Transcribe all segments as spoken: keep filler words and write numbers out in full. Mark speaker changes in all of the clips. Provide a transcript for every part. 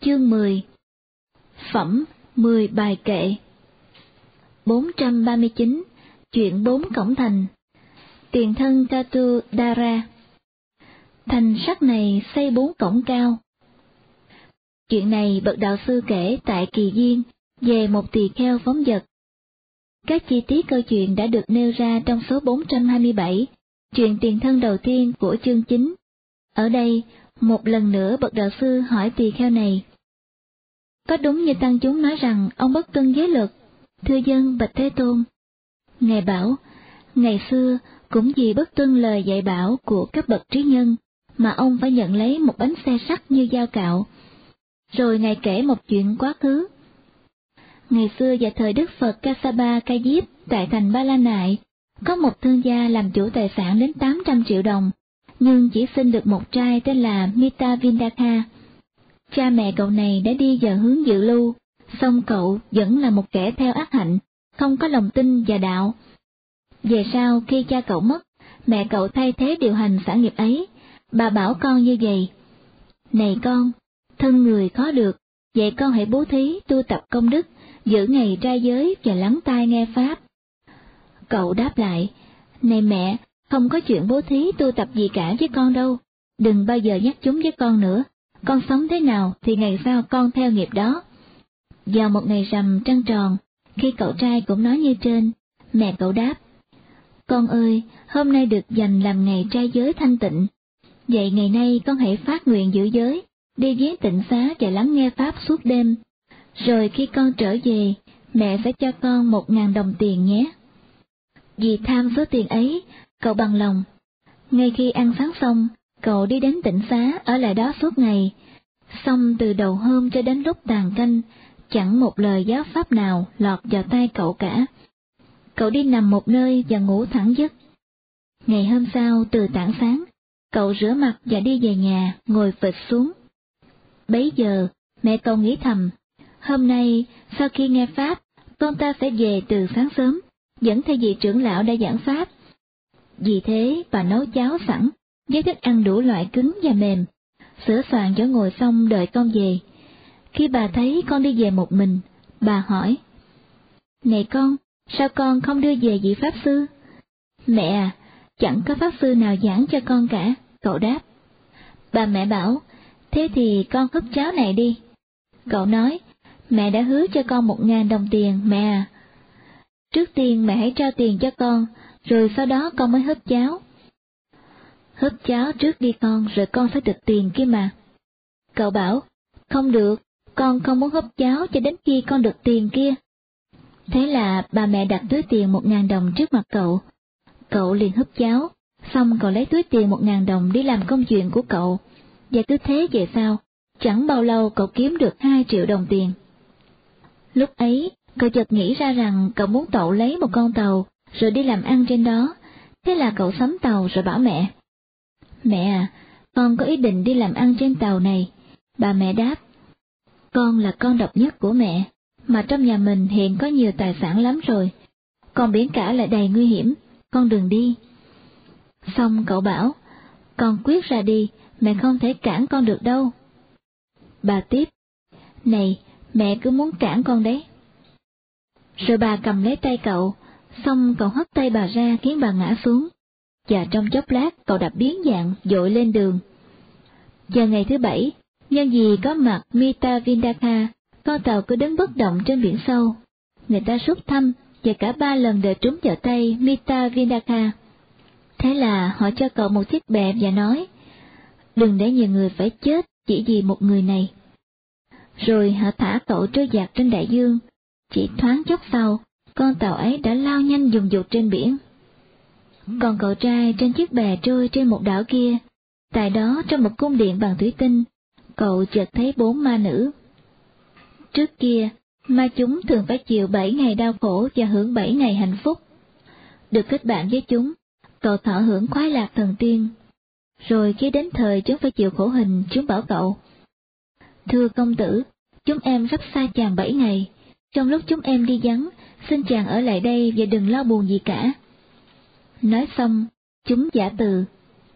Speaker 1: Chương mười. Phẩm mười bài kệ. bốn trăm ba mươi chín. Chuyện bốn cổng thành. Tiền thân Catu Dara. Thành sắt này xây bốn cổng cao. Chuyện này bậc đạo sư kể tại Kỳ Duyên về một tỳ kheo phóng dật. Các chi tiết câu chuyện đã được nêu ra trong số bốn trăm hai mươi bảy, chuyện tiền thân đầu tiên của chương chín. Ở đây, một lần nữa bậc đạo sư hỏi tỳ kheo này: có đúng như tăng chúng nói rằng ông bất tuân giới luật? Thưa dân, bạch Thế Tôn. Ngài bảo, ngày xưa cũng vì bất tuân lời dạy bảo của các bậc trí nhân mà ông phải nhận lấy một bánh xe sắt như dao cạo. Rồi ngài kể một chuyện quá khứ. Ngày xưa vào thời Đức Phật Kassapa Ca Diếp tại thành Ba La Nại, có một thương gia làm chủ tài sản đến tám trăm triệu đồng, nhưng chỉ sinh được một trai tên là Mita Vindaka. Cha mẹ cậu này đã đi vào hướng dự lưu, song cậu vẫn là một kẻ theo ác hạnh, không có lòng tin và đạo. Về sau khi cha cậu mất, mẹ cậu thay thế điều hành sản nghiệp ấy. Bà bảo con như vậy: này con, thân người khó được, vậy con hãy bố thí tu tập công đức, giữ ngày trai giới và lắng tai nghe pháp. Cậu đáp lại: này mẹ, không có chuyện bố thí tu tập gì cả với con đâu, đừng bao giờ nhắc chúng với con nữa, con sống thế nào thì ngày sau con theo nghiệp đó. Vào một ngày rằm trăng tròn, khi cậu trai cũng nói như trên, mẹ cậu đáp: con ơi, hôm nay được dành làm ngày trai giới thanh tịnh, vậy ngày nay con hãy phát nguyện giữ giới, đi viếng tịnh xá và lắng nghe pháp suốt đêm. Rồi khi con trở về, mẹ sẽ cho con một ngàn đồng tiền nhé. Vì tham số tiền ấy, cậu bằng lòng. Ngay khi ăn sáng xong, cậu đi đến tịnh xá ở lại đó suốt ngày. Xong từ đầu hôm cho đến lúc tàn canh, chẳng một lời giáo pháp nào lọt vào tai cậu cả. Cậu đi nằm một nơi và ngủ thẳng giấc. Ngày hôm sau từ tảng sáng, cậu rửa mặt và đi về nhà, ngồi phịch xuống. Bấy giờ, mẹ cậu nghĩ thầm: hôm nay, sau khi nghe pháp, con ta sẽ về từ sáng sớm, dẫn theo vị trưởng lão đã giảng pháp. Vì thế, bà nấu cháo sẵn, với thức ăn đủ loại cứng và mềm, sửa soạn chỗ ngồi xong đợi con về. Khi bà thấy con đi về một mình, bà hỏi: này con, sao con không đưa về vị pháp sư? Mẹ à, chẳng có pháp sư nào giảng cho con cả, cậu đáp. Bà mẹ bảo: thế thì con húp cháo này đi. Cậu nói: mẹ đã hứa cho con một ngàn đồng tiền, mẹ à. Trước tiên mẹ hãy trao tiền cho con, rồi sau đó con mới húp cháo. Húp cháo trước đi con, rồi con sẽ được tiền kia mà. Cậu bảo: không được, con không muốn húp cháo cho đến khi con được tiền kia. Thế là bà mẹ đặt túi tiền một ngàn đồng trước mặt cậu. Cậu liền húp cháo, xong cậu lấy túi tiền một ngàn đồng đi làm công chuyện của cậu. Và cứ thế về sau, chẳng bao lâu cậu kiếm được hai triệu đồng tiền. Lúc ấy, cậu chợt nghĩ ra rằng cậu muốn tậu lấy một con tàu, rồi đi làm ăn trên đó. Thế là cậu sắm tàu rồi bảo mẹ: mẹ à, con có ý định đi làm ăn trên tàu này. Bà mẹ đáp: con là con độc nhất của mẹ, mà trong nhà mình hiện có nhiều tài sản lắm rồi, còn biển cả lại đầy nguy hiểm, con đừng đi. Xong cậu bảo: con quyết ra đi, mẹ không thể cản con được đâu. Bà tiếp: này, mẹ cứ muốn cản con đấy. Rồi bà cầm lấy tay cậu, xong cậu hất tay bà ra khiến bà ngã xuống, và trong chốc lát cậu đạp biến dạng dội lên đường. Giờ ngày thứ bảy, nhân vì có mặt Mita Vindaka, con tàu cứ đứng bất động trên biển sâu. Người ta rút thăm và cả ba lần đều trúng vào tay Mita Vindaka. Thế là họ cho cậu một chiếc bè và nói: đừng để nhiều người phải chết chỉ vì một người này. Rồi họ thả cậu trôi dạt trên đại dương. Chỉ thoáng chốc sau, con tàu ấy đã lao nhanh dùng dục trên biển. Còn cậu trai trên chiếc bè trôi trên một đảo kia, tại đó trong một cung điện bằng thủy tinh, cậu chợt thấy bốn ma nữ. Trước kia, ma chúng thường phải chịu bảy ngày đau khổ và hưởng bảy ngày hạnh phúc. Được kết bạn với chúng, cậu thọ hưởng khoái lạc thần tiên. Rồi khi đến thời chúng phải chịu khổ hình, chúng bảo cậu: thưa công tử, chúng em sắp xa chàng bảy ngày. Trong lúc chúng em đi vắng, xin chàng ở lại đây và đừng lo buồn gì cả. Nói xong, chúng giả từ.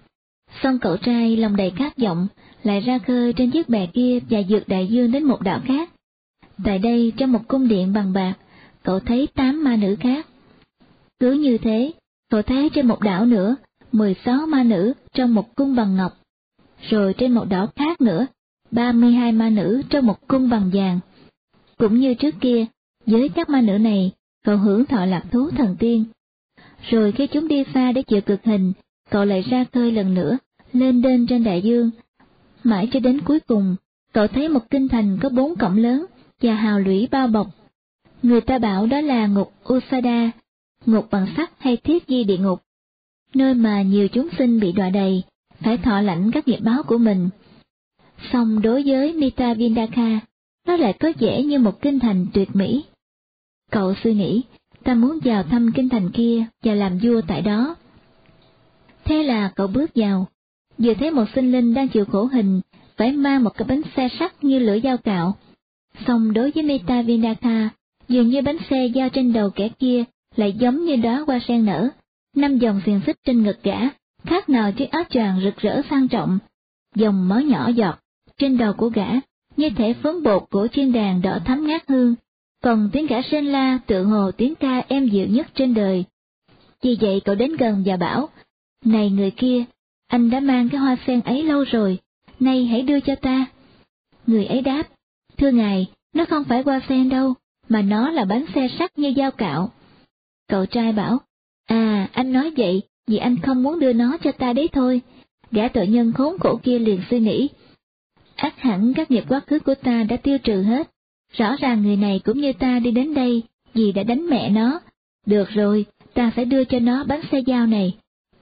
Speaker 1: Xong cậu trai lòng đầy khát vọng, lại ra khơi trên chiếc bè kia và vượt đại dương đến một đảo khác. Tại đây, trong một cung điện bằng bạc, cậu thấy tám ma nữ khác. Cứ như thế, cậu thấy trên một đảo nữa, mười sáu ma nữ trong một cung bằng ngọc. Rồi trên một đảo khác nữa, ba mươi hai ma nữ trong một cung bằng vàng. Cũng như trước kia, với các ma nữ này, cậu hưởng thọ lạc thú thần tiên. Rồi khi chúng đi xa để chịu cực hình, cậu lại ra khơi lần nữa, lên đên trên đại dương. Mãi cho đến cuối cùng, cậu thấy một kinh thành có bốn cổng lớn và hào lũy bao bọc. Người ta bảo đó là ngục Usada, ngục bằng sắt hay thiết di địa ngục, nơi mà nhiều chúng sinh bị đọa đầy, phải thọ lãnh các nghiệp báo của mình. Song đối với Mitavindaka, nó lại có vẻ như một kinh thành tuyệt mỹ. Cậu suy nghĩ, ta muốn vào thăm kinh thành kia và làm vua tại đó. Thế là cậu bước vào, vừa thấy một sinh linh đang chịu khổ hình, phải mang một cái bánh xe sắt như lưỡi dao cạo. Song đối với Mitavindaka, dường như bánh xe giao trên đầu kẻ kia lại giống như đóa hoa sen nở, năm dòng xiềng xích trên ngực gã, khác nào chiếc áo choàng rực rỡ sang trọng. Dòng máu nhỏ giọt trên đầu của gã, như thể phấn bột của chiên đàn đỏ thắm ngát hương, còn tiếng gã rên la tựa hồ tiếng ca êm dịu nhất trên đời. Vì vậy cậu đến gần và bảo, này người kia, anh đã mang cái hoa sen ấy lâu rồi, nay hãy đưa cho ta. Người ấy đáp, thưa ngài, nó không phải hoa sen đâu, mà nó là bánh xe sắt như dao cạo. Cậu trai bảo, à, anh nói vậy vì anh không muốn đưa nó cho ta đấy thôi. Gã tội nhân khốn khổ kia liền suy nghĩ, ắt hẳn các nghiệp quá khứ của ta đã tiêu trừ hết, rõ ràng người này cũng như ta đi đến đây vì đã đánh mẹ nó. Được rồi, ta phải đưa cho nó bánh xe dao này.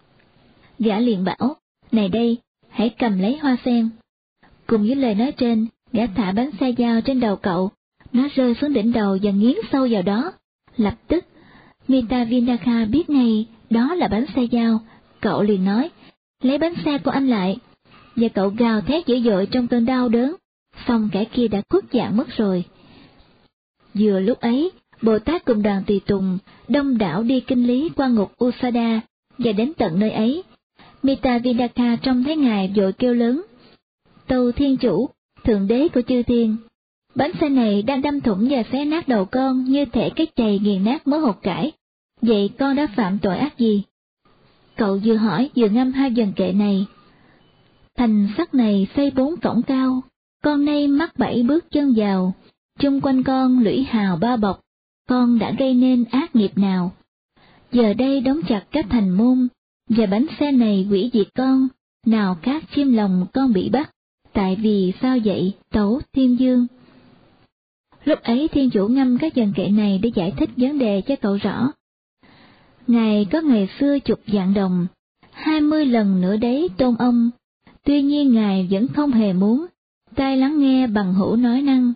Speaker 1: Gã liền bảo, này đây, hãy cầm lấy hoa sen. Cùng với lời nói trên, gã thả bánh xe dao trên đầu cậu, nó rơi xuống đỉnh đầu và nghiến sâu vào đó. Lập tức, Mitavindaka biết ngay đó là bánh xe dao, cậu liền nói, lấy bánh xe của anh lại. Và cậu gào thét dữ dội trong cơn đau đớn, xong kẻ kia đã khuất dạng mất rồi. Vừa lúc ấy, Bồ Tát cùng đoàn tùy tùng, đông đảo đi kinh lý qua ngục Usada, và đến tận nơi ấy. Mitavindaka trông thấy ngài vội kêu lớn, tâu thiên chủ, thượng đế của chư thiên, bánh xe này đang đâm thủng và xé nát đầu con như thể cái chày nghiền nát mớ hột cải. Vậy con đã phạm tội ác gì? Cậu vừa hỏi vừa ngâm hai dần kệ này. Thành sắt này xây bốn cổng cao, con nay mắc bảy bước chân vào, chung quanh con lũy hào bao bọc, con đã gây nên ác nghiệp nào? Giờ đây đóng chặt các thành môn, và bánh xe này hủy diệt con, nào các chim lòng con bị bắt, tại vì sao vậy, tấu thiên dương? Lúc ấy thiên chủ ngâm các dần kệ này để giải thích vấn đề cho cậu rõ. Ngài có ngày xưa chục vạn đồng, hai mươi lần nữa đấy tôn ông, tuy nhiên ngài vẫn không hề muốn, tai lắng nghe bằng hữu nói năng.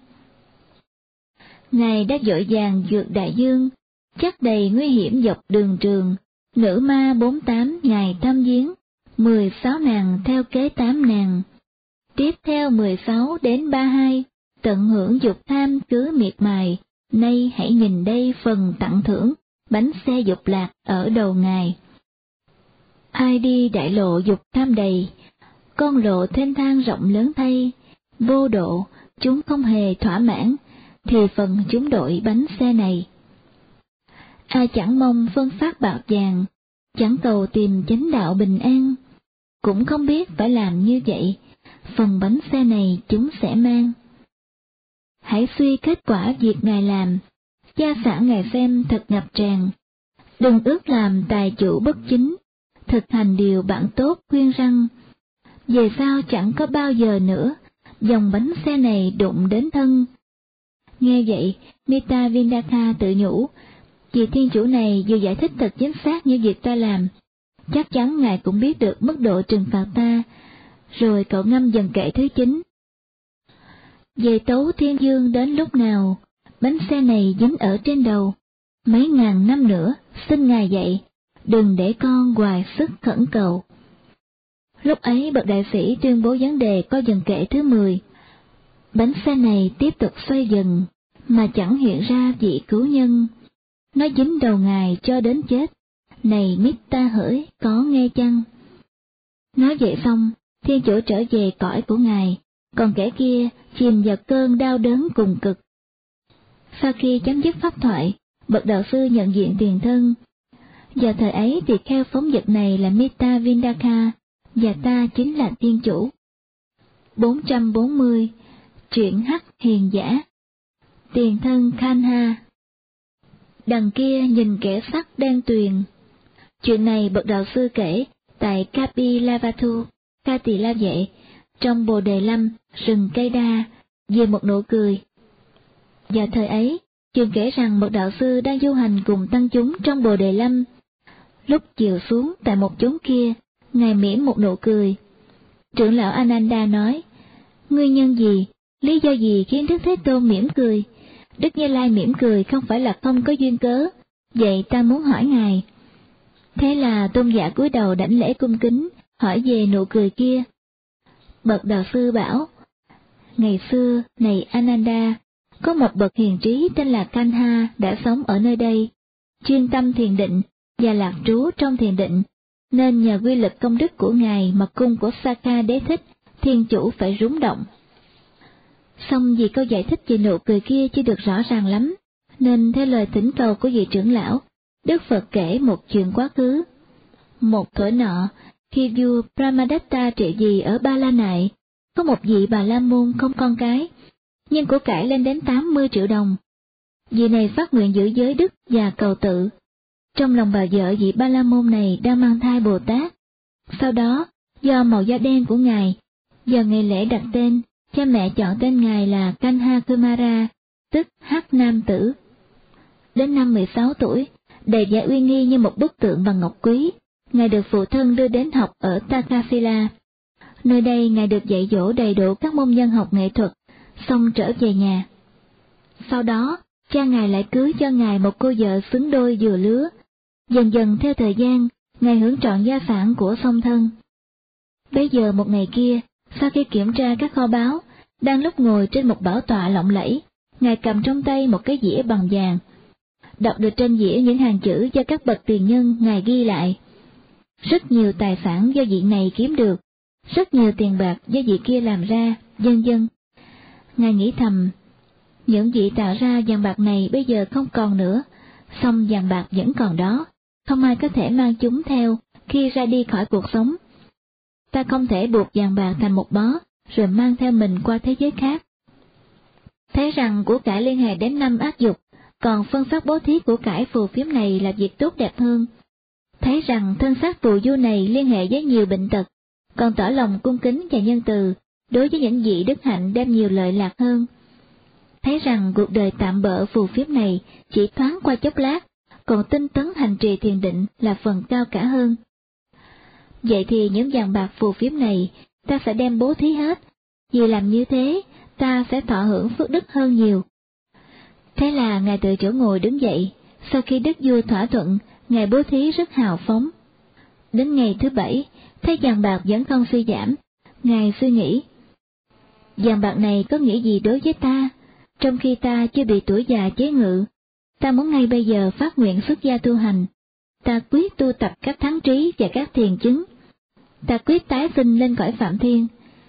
Speaker 1: Ngài đã vội vàng vượt đại dương, chắc đầy nguy hiểm dọc đường trường, nữ ma bốn tám ngài thăm viếng, mười sáu nàng theo kế tám nàng. Tiếp theo mười sáu đến ba hai, tận hưởng dục tham cứ miệt mài, nay hãy nhìn đây phần tặng thưởng, bánh xe dục lạc ở đầu ngài. Ai đi đại lộ dục tham đầy, con lộ thênh thang rộng lớn thay, vô độ, chúng không hề thỏa mãn, thì phần chúng đội bánh xe này. Ai chẳng mong phân phát bạc vàng, chẳng cầu tìm chánh đạo bình an, cũng không biết phải làm như vậy, phần bánh xe này chúng sẽ mang. Hãy suy kết quả việc ngài làm, gia sản ngài xem thật ngập tràn, đừng ước làm tài chủ bất chính, thực hành điều bạn tốt khuyên răng. Về sau chẳng có bao giờ nữa, dòng bánh xe này đụng đến thân. Nghe vậy, Mitavindaka tự nhủ, vì thiên chủ này vừa giải thích thật chính xác như việc ta làm, chắc chắn ngài cũng biết được mức độ trừng phạt ta. Rồi cậu ngâm dần kệ thứ chín. Về tấu thiên dương đến lúc nào, bánh xe này dính ở trên đầu, mấy ngàn năm nữa, xin ngài dạy, đừng để con hoài sức khẩn cầu. Lúc ấy bậc đại sĩ tuyên bố vấn đề có dần kệ thứ mười. Bánh xe này tiếp tục xoay dần, mà chẳng hiện ra vị cứu nhân. Nó dính đầu ngài cho đến chết, này Mitta hỡi có nghe chăng? Nói vậy xong, thiên chủ trở về cõi của Ngài, còn kẻ kia chìm vào cơn đau đớn cùng cực. Sau khi chấm dứt pháp thoại, bậc đạo sư nhận diện tiền thân. Vào thời ấy tỳ kheo phóng vật này là Mita Vindaka, và ta chính là thiên chủ. bốn trăm bốn mươi. Truyện Hắc Hiền Giả. Tiền thân Kanha. Đằng kia nhìn kẻ sắt đen tuyền. Chuyện này bậc đạo sư kể tại Kapilavatthu, Ca Tỳ La Vệ, trong Bồ Đề Lâm, rừng cây đa, về một nụ cười. Vào thời ấy, chuyện kể rằng một đạo sư đang du hành cùng tăng chúng trong Bồ Đề Lâm. Lúc chiều xuống tại một chốn kia, Ngài mỉm một nụ cười. Trưởng lão Ananda nói, nguyên nhân gì, lý do gì khiến Đức Thế Tôn mỉm cười? Đức Như Lai mỉm cười không phải là không có duyên cớ, vậy ta muốn hỏi Ngài. Thế là tôn giả cúi đầu đảnh lễ cung kính, hỏi về nụ cười kia. Bậc đạo sư bảo, ngày xưa, này Ananda, có một bậc hiền trí tên là Kanha đã sống ở nơi đây, chuyên tâm thiền định và lạc trú trong thiền định, nên nhờ quy lực công đức của Ngài mà cung của Sakha Đế Thích, thiên chủ phải rúng động. Xong vì câu giải thích về nụ cười kia chưa được rõ ràng lắm, nên theo lời thỉnh cầu của vị trưởng lão, Đức Phật kể một chuyện quá khứ. Một thuở nọ, khi vua Brahmadatta trị vì ở Ba La Nại, có một vị Bà La Môn không con cái, nhưng của cải lên đến tám mươi triệu đồng. Vị này phát nguyện giữ giới đức và cầu tự. Trong lòng bà vợ vị Ba La Môn này đang mang thai Bồ Tát. Sau đó, do màu da đen của Ngài, giờ ngày lễ đặt tên, cha mẹ chọn tên Ngài là Kanha Kumara, tức Hắc Nam Tử. Đến năm mười sáu tuổi, đầy vẻ uy nghi như một bức tượng bằng ngọc quý, Ngài được phụ thân đưa đến học ở Takasila. Nơi đây Ngài được dạy dỗ đầy đủ các môn nhân học nghệ thuật, xong trở về nhà. Sau đó, cha Ngài lại cưới cho Ngài một cô vợ xứng đôi vừa lứa. Dần dần theo thời gian, Ngài hưởng trọn gia sản của song thân. Bây giờ một ngày kia, sau khi kiểm tra các kho báu, đang lúc ngồi trên một bảo tọa lộng lẫy, Ngài cầm trong tay một cái dĩa bằng vàng. Đọc được trên dĩa những hàng chữ do các bậc tiền nhân Ngài ghi lại. Rất nhiều tài sản do vị này kiếm được, rất nhiều tiền bạc do vị kia làm ra, vân vân. Ngài nghĩ thầm, những vị tạo ra vàng bạc này bây giờ không còn nữa, song vàng bạc vẫn còn đó, không ai có thể mang chúng theo khi ra đi khỏi cuộc sống. Ta không thể buộc vàng bạc thành một bó, rồi mang theo mình qua thế giới khác. Thấy rằng của cải liên hệ đến năm ác dục, còn phân phát bố thí của cải phù phiếm này là việc tốt đẹp hơn. Thấy rằng thân xác phù du này liên hệ với nhiều bệnh tật, còn tỏ lòng cung kính và nhân từ đối với những vị đức hạnh đem nhiều lợi lạc hơn. Thấy rằng cuộc đời tạm bợ phù phiếm này chỉ thoáng qua chốc lát, còn tinh tấn hành trì thiền định là phần cao cả hơn. Vậy thì những vàng bạc phù phiếm này ta phải đem bố thí hết, vì làm như thế ta sẽ thọ hưởng phước đức hơn nhiều. Thế là Ngài từ chỗ ngồi đứng dậy, sau khi đức vua thỏa thuận, Ngài bố thí rất hào phóng. Đến ngày thứ bảy, thấy vàng bạc vẫn không suy giảm, Ngài suy nghĩ, vàng bạc này có nghĩa gì đối với ta, trong khi ta chưa bị tuổi già chế ngự, ta muốn ngay bây giờ phát nguyện xuất gia tu hành, ta quyết tu tập các thắng trí và các thiền chứng, ta quyết tái sinh lên cõi Phạm Thiên.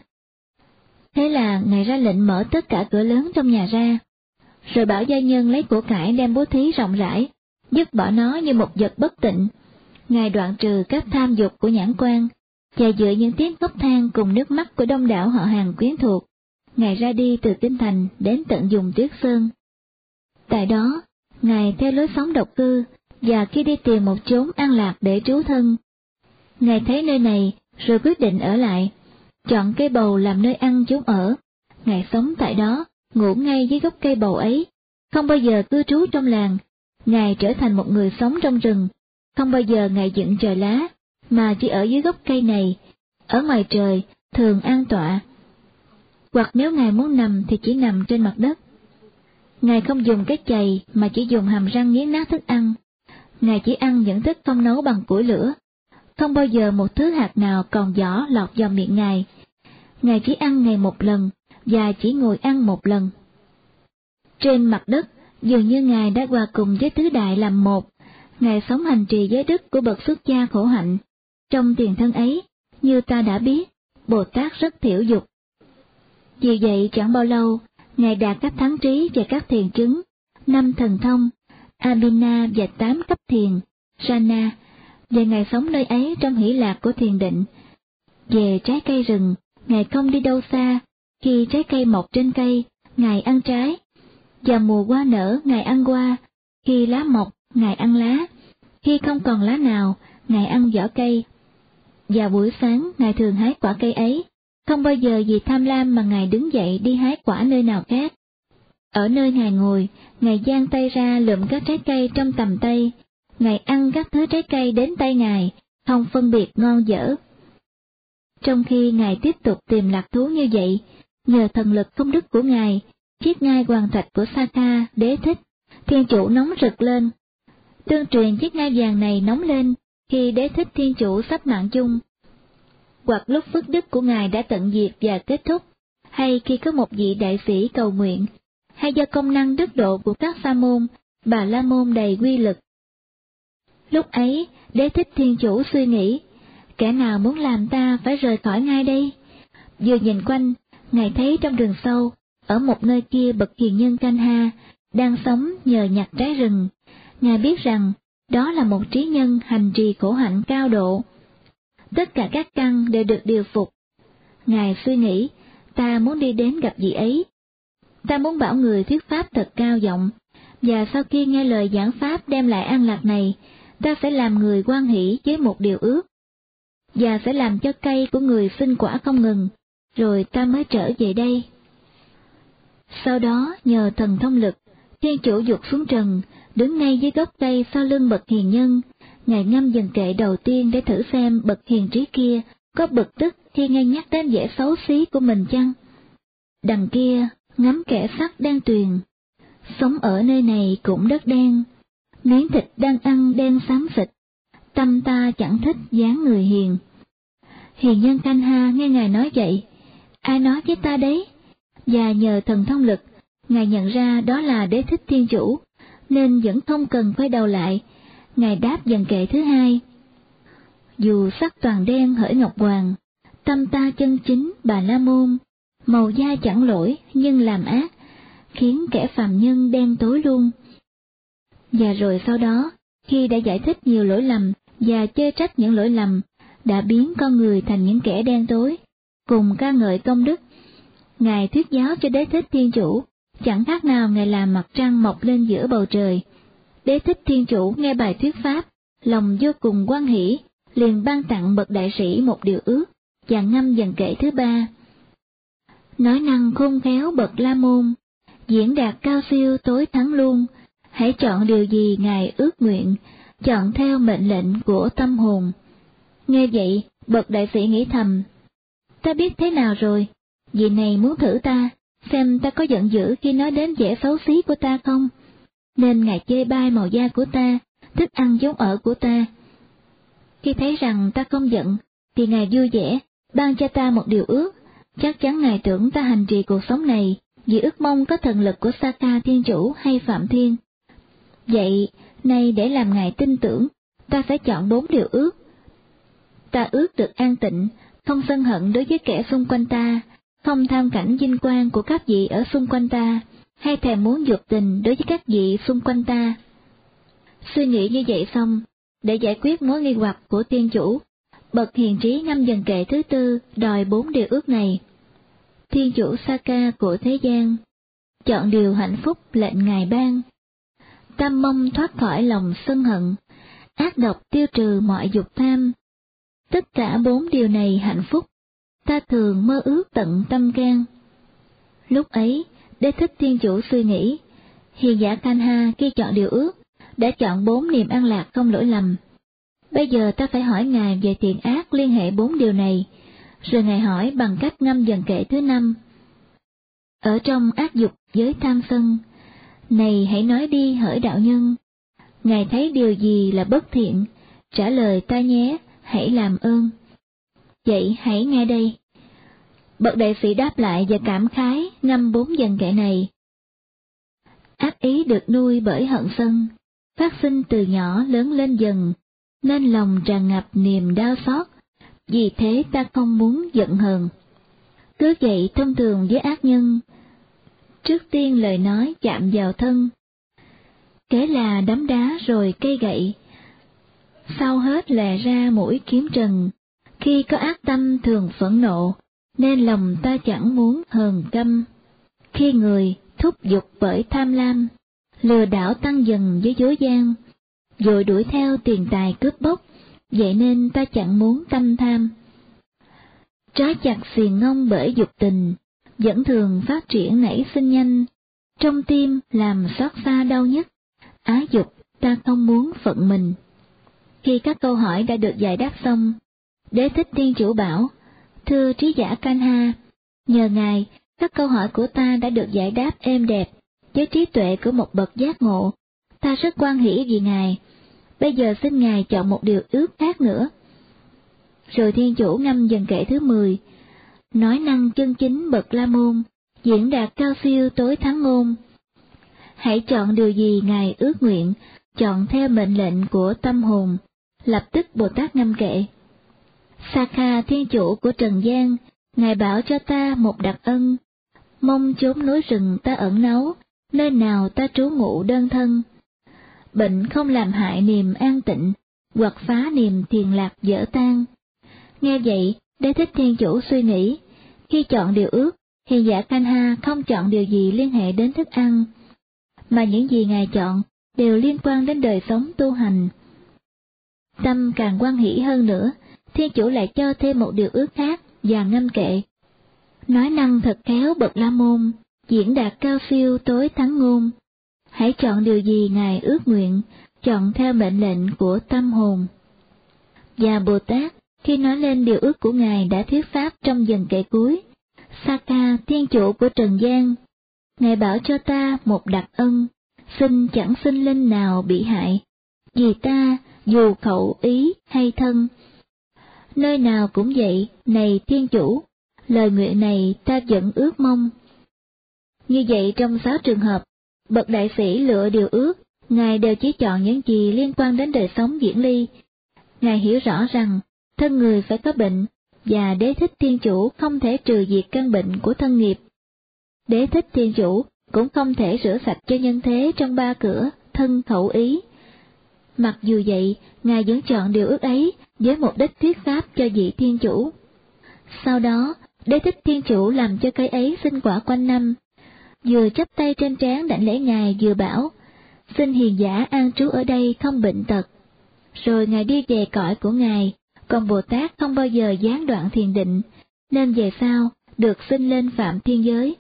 Speaker 1: Thế là Ngài ra lệnh mở tất cả cửa lớn trong nhà ra, rồi bảo gia nhân lấy của cải đem bố thí rộng rãi, dứt bỏ nó như một vật bất tịnh. Ngài đoạn trừ các tham dục của nhãn quan, và dựa những tiếng khóc than cùng nước mắt của đông đảo họ hàng quyến thuộc, Ngài ra đi từ Kinh Thành đến tận vùng Tuyết Sơn. Tại đó, Ngài theo lối sống độc cư, và khi đi tìm một chốn an lạc để trú thân, Ngài thấy nơi này rồi quyết định ở lại, chọn cây bầu làm nơi ăn chốn ở. Ngài sống tại đó, ngủ ngay dưới gốc cây bầu ấy, không bao giờ cư trú trong làng. Ngài trở thành một người sống trong rừng, không bao giờ Ngài dựng trời lá, mà chỉ ở dưới gốc cây này, ở ngoài trời, thường an tọa. Hoặc nếu Ngài muốn nằm thì chỉ nằm trên mặt đất. Ngài không dùng cái chày mà chỉ dùng hàm răng nghiến nát thức ăn. Ngài chỉ ăn những thức không nấu bằng củi lửa. Không bao giờ một thứ hạt nào còn vỏ lọt vào miệng Ngài. Ngài chỉ ăn ngày một lần, và chỉ ngồi ăn một lần. Trên mặt đất, dường như Ngài đã hòa cùng với tứ đại làm một. Ngài sống hành trì giới đức của bậc xuất gia khổ hạnh. Trong tiền thân ấy, như ta đã biết, Bồ Tát rất thiểu dục. Vì vậy chẳng bao lâu, Ngài đạt các thắng trí và các thiền chứng, năm thần thông, Abhina và tám cấp thiền, Jhana, và Ngài sống nơi ấy trong hỷ lạc của thiền định. Về trái cây rừng, Ngài không đi đâu xa, khi trái cây mọc trên cây, Ngài ăn trái, và mùa hoa nở, Ngài ăn hoa, khi lá mọc, Ngài ăn lá, khi không còn lá nào, Ngài ăn vỏ cây. Và buổi sáng, Ngài thường hái quả cây ấy, không bao giờ vì tham lam mà Ngài đứng dậy đi hái quả nơi nào khác. Ở nơi Ngài ngồi, Ngài giang tay ra lượm các trái cây trong tầm tay, Ngài ăn các thứ trái cây đến tay Ngài, không phân biệt ngon dở. Trong khi Ngài tiếp tục tìm lạc thú như vậy, nhờ thần lực công đức của Ngài, chiếc ngai hoàng thạch của Sakha, Đế Thích, Thiên Chủ nóng rực lên. Tương truyền chiếc ngai vàng này nóng lên khi Đế Thích Thiên Chủ sắp mạng chung, hoặc lúc phước đức của Ngài đã tận diệt và kết thúc, hay khi có một vị đại sĩ cầu nguyện, hay do công năng đức độ của các sa môn, bà la môn đầy quy lực. Lúc ấy, Đế Thích Thiên Chủ suy nghĩ, kẻ nào muốn làm ta phải rời khỏi ngay đây? Vừa nhìn quanh, Ngài thấy trong rừng sâu, ở một nơi kia bậc hiền nhân Kanha, đang sống nhờ nhặt trái rừng. Ngài biết rằng, đó là một trí nhân hành trì khổ hạnh cao độ. Tất cả các căn đều được điều phục. Ngài suy nghĩ, ta muốn đi đến gặp vị ấy. Ta muốn bảo người thuyết pháp thật cao giọng, và sau khi nghe lời giảng pháp đem lại an lạc này, ta sẽ làm người hoan hỷ với một điều ước, và sẽ làm cho cây của người sinh quả không ngừng, rồi ta mới trở về đây. Sau đó, nhờ thần thông lực, Thiên Chủ dục xuống trần, đứng ngay dưới gốc cây sau lưng bậc hiền nhân. Ngài ngâm dần kệ đầu tiên để thử xem bậc hiền trí kia có bực tức khi nghe nhắc đến vẻ xấu xí của mình chăng. Đằng kia, ngắm kẻ sắt đang tuyền, sống ở nơi này cũng đất đen, miếng thịt đang ăn đen xám xịt, tâm ta chẳng thích dáng người hiền. Hiền nhân Kanha nghe Ngài nói vậy, ai nói với ta đấy? Và nhờ thần thông lực, Ngài nhận ra đó là Đế Thích Thiên Chủ, nên vẫn không cần quay đầu lại. Ngài đáp dần kệ thứ hai. Dù sắc toàn đen hỡi ngọc hoàng, tâm ta chân chính bà la môn, màu da chẳng lỗi nhưng làm ác, khiến kẻ phàm nhân đen tối luôn. Và rồi sau đó, khi đã giải thích nhiều lỗi lầm và chê trách những lỗi lầm, đã biến con người thành những kẻ đen tối, cùng ca ngợi công đức, Ngài thuyết giáo cho Đế Thích Thiên Chủ, chẳng khác nào Ngài làm mặt trăng mọc lên giữa bầu trời. Đế Thích Thiên Chủ nghe bài thuyết pháp, lòng vô cùng hoan hỷ, liền ban tặng bậc đại sĩ một điều ước, và ngâm dần kệ thứ ba. Nói năng khôn khéo bậc la môn, diễn đạt cao siêu tối thắng luôn, hãy chọn điều gì Ngài ước nguyện, chọn theo mệnh lệnh của tâm hồn. Nghe vậy, bậc đại sĩ nghĩ thầm, ta biết thế nào rồi, vị này muốn thử ta, xem ta có giận dữ khi nói đến vẻ xấu xí của ta không, nên Ngài chê bai màu da của ta, thức ăn giống ở của ta. Khi thấy rằng ta không giận, thì Ngài vui vẻ, ban cho ta một điều ước, chắc chắn Ngài tưởng ta hành trì cuộc sống này, vì ước mong có thần lực của Sakha Thiên Chủ hay Phạm Thiên. Vậy, nay để làm Ngài tin tưởng, ta sẽ chọn bốn điều ước. Ta ước được an tịnh, không sân hận đối với kẻ xung quanh ta, không tham cảnh vinh quang của các vị ở xung quanh ta, hay thèm muốn dục tình đối với các vị xung quanh ta. Suy nghĩ như vậy xong, để giải quyết mối nghi hoặc của Thiên Chủ, bậc hiền trí ngâm dần kệ thứ tư đòi bốn điều ước này. Thiên Chủ Sakha của thế gian, chọn điều hạnh phúc lệnh Ngài ban. Ta mong thoát khỏi lòng sân hận, ác độc tiêu trừ mọi dục tham. Tất cả bốn điều này hạnh phúc, ta thường mơ ước tận tâm can. Lúc ấy, Đế Thích Thiên Chủ suy nghĩ, hiền giả Kanha khi chọn điều ước, đã chọn bốn niềm an lạc không lỗi lầm. Bây giờ ta phải hỏi Ngài về thiện ác liên hệ bốn điều này, rồi Ngài hỏi bằng cách ngâm dần kệ thứ năm. Ở trong ác dục với tham sân, này hãy nói đi hỡi đạo nhân, Ngài thấy điều gì là bất thiện, trả lời ta nhé, hãy làm ơn. Vậy hãy nghe đây. Bậc đại sĩ đáp lại và cảm khái ngâm bốn dần kệ này. Ác ý được nuôi bởi hận sân, phát sinh từ nhỏ lớn lên dần, nên lòng tràn ngập niềm đau xót, vì thế ta không muốn giận hờn. Cứ vậy thông thường với ác nhân, trước tiên lời nói chạm vào thân, kế là đấm đá rồi cây gậy, sau hết lè ra mũi kiếm trần. Khi có ác tâm thường phẫn nộ, nên lòng ta chẳng muốn hờn căm. Khi người thúc giục bởi tham lam, lừa đảo tăng dần với dối gian, rồi đuổi theo tiền tài cướp bóc, vậy nên ta chẳng muốn tâm tham. Trói chặt xiềng ngông bởi dục tình, vẫn thường phát triển nảy sinh nhanh, trong tim làm xót xa đau nhất, ái dục ta không muốn phận mình. Khi các câu hỏi đã được giải đáp xong, Đế Thích Thiên Chủ bảo, thưa trí giả Kanha, nhờ ngài, các câu hỏi của ta đã được giải đáp êm đẹp, với trí tuệ của một bậc giác ngộ, ta rất hoan hỷ vì ngài. Bây giờ xin ngài chọn một điều ước khác nữa. Rồi Thiên Chủ ngâm dần kệ thứ mười, nói năng chân chính bậc La Môn, diễn đạt cao siêu tối thắng ngôn. Hãy chọn điều gì ngài ước nguyện, chọn theo mệnh lệnh của tâm hồn. Lập tức Bồ Tát ngâm kệ. Sakha Thiên Chủ của Trần gian, ngài bảo cho ta một đặc ân, mong chốn núi rừng ta ẩn náu, nơi nào ta trú ngụ đơn thân. Bệnh không làm hại niềm an tịnh, hoặc phá niềm thiền lạc dở tan. Nghe vậy, Đế Thích Thiên Chủ suy nghĩ, khi chọn điều ước, hiền giả Kanha không chọn điều gì liên hệ đến thức ăn, mà những gì ngài chọn đều liên quan đến đời sống tu hành. Tâm càng hoan hỷ hơn nữa, Thiên Chủ lại cho thêm một điều ước khác và ngâm kệ. Nói năng thật khéo bậc La Môn, diễn đạt cao siêu tối thắng ngôn. Hãy chọn điều gì ngài ước nguyện, chọn theo mệnh lệnh của tâm hồn. Và Bồ Tát, khi nói lên điều ước của ngài đã thuyết pháp trong dần kệ cuối. Sakha Thiên Chủ của Trần gian, ngài bảo cho ta một đặc ân, xin chẳng sinh linh nào bị hại, vì ta dù khẩu ý hay thân. Nơi nào cũng vậy, này Thiên Chủ, lời nguyện này ta vẫn ước mong. Như vậy trong sáu trường hợp, bậc đại sĩ lựa điều ước, ngài đều chỉ chọn những gì liên quan đến đời sống diễn ly. Ngài hiểu rõ rằng thân người phải có bệnh, và Đế Thích Thiên Chủ không thể trừ diệt căn bệnh của thân nghiệp. Đế Thích Thiên Chủ cũng không thể rửa sạch cho nhân thế trong ba cửa thân khẩu ý. Mặc dù vậy, ngài vẫn chọn điều ước ấy với mục đích thuyết pháp cho vị Thiên Chủ. Sau đó, Đế Thích Thiên Chủ làm cho cây ấy sinh quả quanh năm, vừa chắp tay trên trán đảnh lễ ngài vừa bảo, xin hiền giả an trú ở đây không bệnh tật. Rồi ngài đi về cõi của ngài, còn Bồ Tát không bao giờ gián đoạn thiền định, nên về sau được sinh lên phạm thiên giới.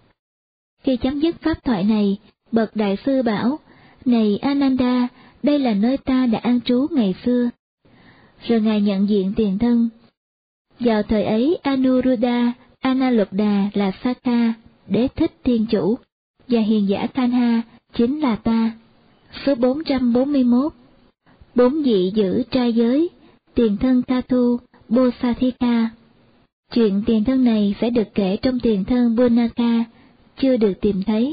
Speaker 1: Khi chấm dứt pháp thoại này, bậc đại sư bảo, này Ananda, đây là nơi ta đã an trú ngày xưa. Rồi ngài nhận diện tiền thân. Vào thời ấy Anuruddha, Analobda là Sakha, Đế Thích Thiên Chủ, và hiền giả Kanha chính là ta. Số bốn trăm bốn mươi mốt. Bốn vị giữ trai giới, tiền thân Kathu, Bosathika. Chuyện tiền thân này sẽ được kể trong tiền thân Bunaka, chưa được tìm thấy.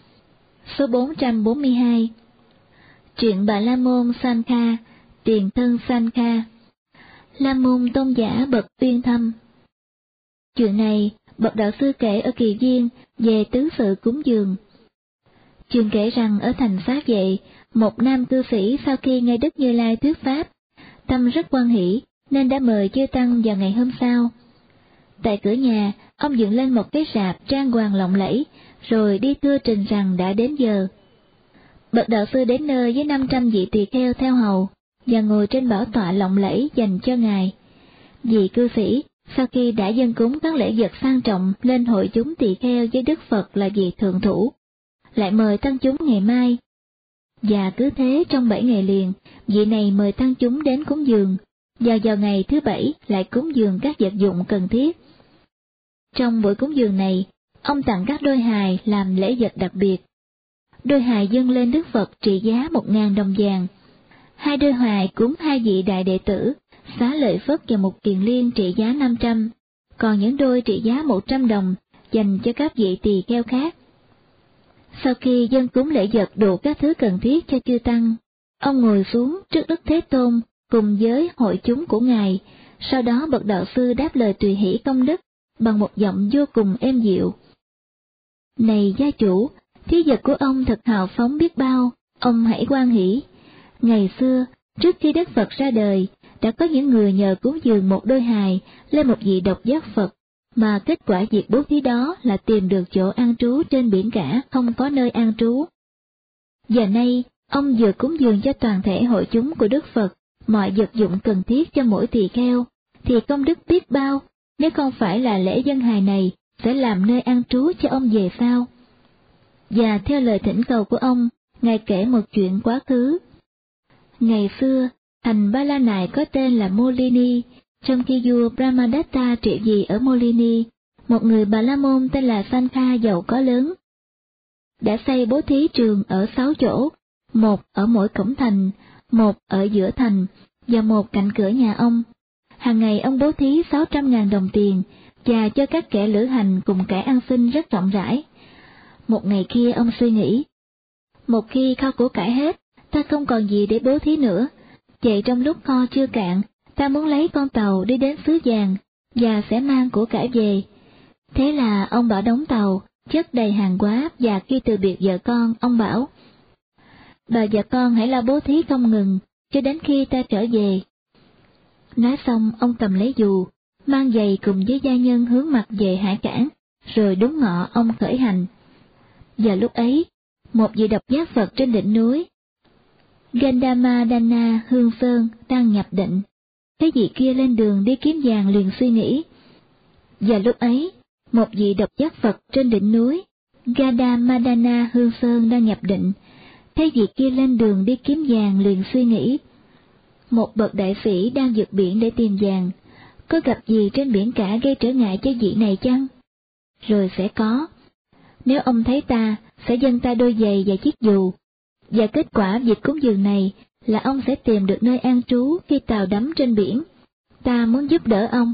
Speaker 1: Số bốn trăm bốn mươi hai. Chuyện Bà La Môn Sankha, tiền thân Sankha. La Môn tôn giả bậc uyên thâm. Chuyện này, bậc đạo sư kể ở Kỳ Viên về tứ sự cúng dường. Chuyện kể rằng ở thành Xá Vệ, một nam cư sĩ sau khi nghe Đức Như Lai thuyết pháp, tâm rất hoan hỷ nên đã mời chư tăng vào ngày hôm sau. Tại cửa nhà, ông dựng lên một cái rạp trang hoàng lộng lẫy, rồi đi thưa trình rằng đã đến giờ. Bậc đạo sư đến nơi với năm trăm vị tỳ kheo theo hầu, và ngồi trên bảo tọa lộng lẫy dành cho ngài. Vị cư sĩ, sau khi đã dâng cúng các lễ vật sang trọng lên hội chúng tỳ kheo với Đức Phật là vị thượng thủ, lại mời tăng chúng ngày mai. Và cứ thế trong bảy ngày liền, vị này mời tăng chúng đến cúng dường, và vào ngày thứ bảy lại cúng dường các vật dụng cần thiết. Trong buổi cúng dường này, ông tặng các đôi hài làm lễ vật đặc biệt. Đôi hài dâng lên Đức Phật trị giá một ngàn đồng vàng. Hai đôi hài cúng hai vị đại đệ tử, Xá Lợi Phất và Mục Kiền Liên trị giá năm trăm, còn những đôi trị giá một trăm đồng dành cho các vị tỳ kheo khác. Sau khi dâng cúng lễ vật đủ các thứ cần thiết cho chư tăng, ông ngồi xuống trước Đức Thế Tôn cùng với hội chúng của ngài, Sau đó bậc đạo sư đáp lời tùy hỷ công đức bằng một giọng vô cùng êm dịu. Này gia chủ, thí vật của ông thật hào phóng biết bao, ông hãy hoan hỷ. Ngày xưa, trước khi Đức Phật ra đời, đã có những người nhờ cúng dường một đôi hài lên một vị độc giác Phật, mà kết quả việc bố thí đó là tìm được chỗ an trú trên biển cả không có nơi an trú. Giờ nay, ông vừa cúng dường cho toàn thể hội chúng của Đức Phật mọi vật dụng cần thiết cho mỗi tỳ kheo, thì công đức biết bao, nếu không phải là lễ dân hài này sẽ làm nơi an trú cho ông về sau. Và theo lời thỉnh cầu của ông, Ngài kể một chuyện quá khứ. Ngày xưa, thành Ba La Nại có tên là Molini, trong khi vua Brahmadatta trị vì ở Molini, một người Bà La Môn tên là Sankha giàu có lớn, đã xây bố thí trường ở sáu chỗ, một ở mỗi cổng thành, một ở giữa thành, và một cạnh cửa nhà ông. Hàng ngày ông bố thí sáu trăm ngàn đồng tiền, và cho các kẻ lữ hành cùng kẻ ăn xin rất rộng rãi. Một ngày kia ông suy nghĩ, một khi kho của cải hết, ta không còn gì để bố thí nữa, vậy trong lúc kho chưa cạn, ta muốn lấy con tàu đi đến xứ vàng, và sẽ mang của cải về. Thế là ông bảo đóng tàu, chất đầy hàng hóa, và khi từ biệt vợ con, ông bảo, bà và con hãy lo bố thí không ngừng, cho đến khi ta trở về. Nói xong, ông cầm lấy dù, mang giày cùng với gia nhân hướng mặt về hải cảng, rồi đúng ngọ ông khởi hành. Và lúc ấy, một vị độc giác Phật trên đỉnh núi Gandhamadana Hương Sơn đang nhập định, thấy vị kia lên đường đi kiếm vàng liền suy nghĩ. Và lúc ấy, một vị độc giác Phật trên đỉnh núi Gandhamadana Hương Sơn đang nhập định, thấy vị kia lên đường đi kiếm vàng liền suy nghĩ. Một bậc đại sĩ đang vượt biển để tìm vàng, có gặp gì trên biển cả gây trở ngại cho vị này chăng? Rồi sẽ có. Nếu ông thấy ta, sẽ dâng ta đôi giày và chiếc dù, và kết quả việc cúng dường này là ông sẽ tìm được nơi an trú khi tàu đắm trên biển. Ta muốn giúp đỡ ông.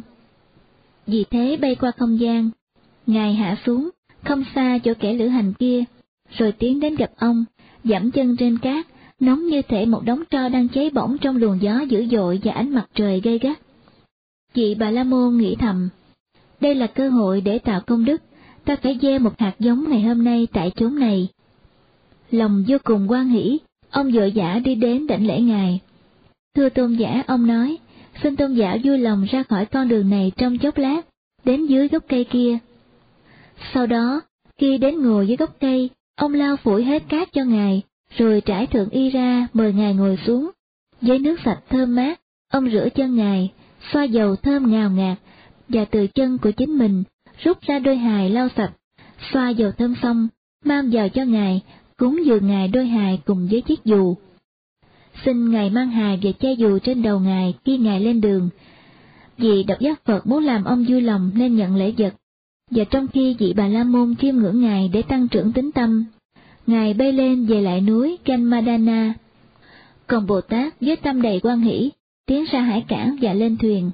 Speaker 1: Vì thế bay qua không gian, Ngài hạ xuống, không xa chỗ kẻ lữ hành kia, rồi tiến đến gặp ông, giẫm chân trên cát, nóng như thể một đống tro đang cháy bỏng trong luồng gió dữ dội và ánh mặt trời gay gắt. Vị Bà La Môn nghĩ thầm, đây là cơ hội để tạo công đức, ta phải gieo một hạt giống ngày hôm nay tại chốn này. Lòng vô cùng hoan hỷ, ông vội vã đi đến đảnh lễ Ngài. Thưa tôn giả, ông nói, xin tôn giả vui lòng ra khỏi con đường này trong chốc lát, đến dưới gốc cây kia. Sau đó, khi đến ngồi dưới gốc cây, ông lau phủi hết cát cho Ngài, rồi trải thượng y ra mời Ngài ngồi xuống. Với nước sạch thơm mát, ông rửa chân Ngài, xoa dầu thơm ngào ngạt, và từ chân của chính mình rút ra đôi hài lau sạch, xoa dầu thơm xong, mang vào cho Ngài, cúng dường Ngài đôi hài cùng với chiếc dù. Xin Ngài mang hài và che dù trên đầu Ngài khi Ngài lên đường. Vì độc giác Phật muốn làm ông vui lòng nên nhận lễ vật, và trong khi vị Bà La Môn chiêm ngưỡng Ngài để tăng trưởng tín tâm, Ngài bay lên về lại núi Gandhamadana. Còn Bồ Tát với tâm đầy hoan hỷ, tiến ra hải cảng và lên thuyền.